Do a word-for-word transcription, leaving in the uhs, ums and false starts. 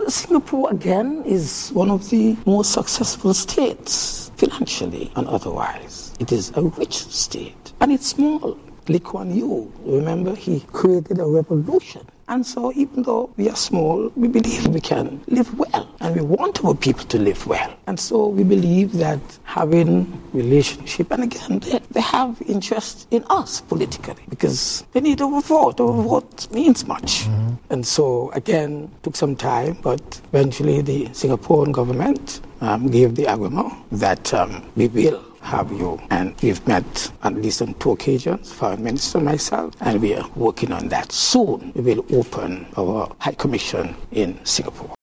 Singapore, again, is one of the most successful states, financially and otherwise. It is a rich state, and it's small. Lee Kuan Yew, remember, he created a revolution. And so even though we are small, we believe we can live well, and we want our people to live well. And so we believe that having relationship, and again, they, they have interest in us politically, because they need our vote. Our vote means much. Mm-hmm. And so, again, took some time, but eventually the Singaporean government um, gave the agreement that um, we will have you. And we've met at least on two occasions, Foreign Minister and myself, and we are working on that. Soon we will open our High Commission in Singapore.